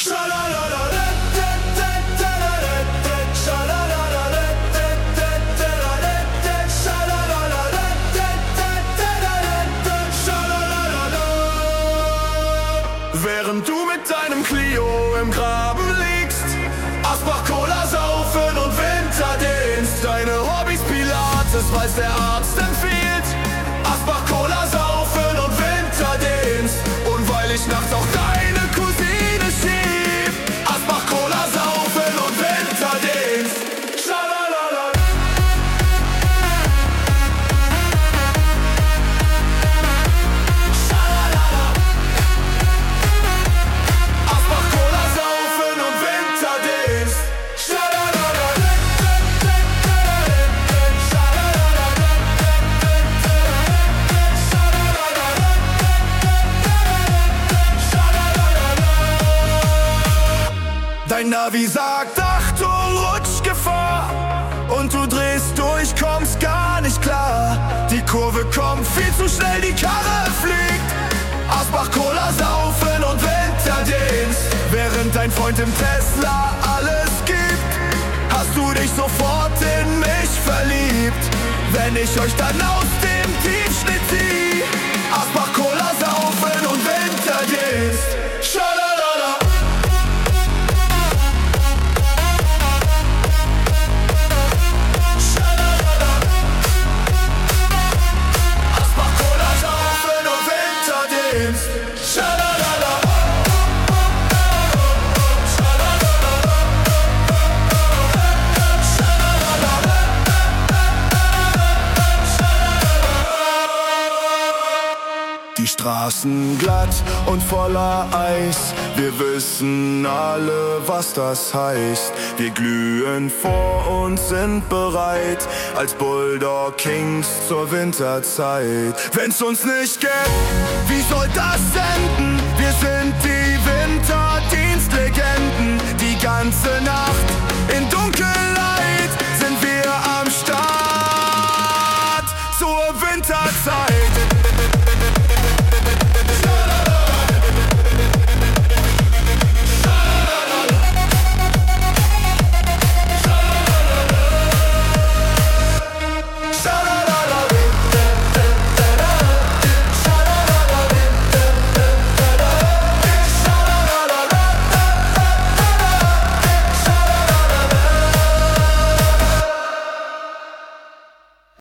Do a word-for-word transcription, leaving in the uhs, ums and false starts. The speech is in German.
Während du mit deinem Clio im Graben liegst, Asbach Cola saufen und Winterdienst. Deine Hobbys Pilates, weil's der Arzt empfiehlt. Asbach Cola saufen und Winterdienst. Und weil ich nachts auch deine Cousine schieb. Asbach Cola saufen und Winterdienst. Schalalala. Schalalala. Asbach Cola saufen und Winterdienst. Schalalala. Dein Navi sagt Achtung, Rutschgefahr. Und du drehst durch, kommst gar nicht klar. Die Kurve kommt viel zu schnell, die Karre fliegt. Asbach Cola saufen und Winterdienst. Während dein Freund im Tesla alles gibt, hast du dich sofort in mich verliebt. Wenn ich euch dann aus dem Tiefschnitt zieh. Asbach Cola saufen und Winterdienst. Schalalala. Schalalala. Die Straßen glatt und voller Eis. Wir wissen alle, was das heißt. Wir glühen vor und sind bereit als Bulldog Kings zur Winterzeit. Wenn's uns nicht gibt, wie soll das denn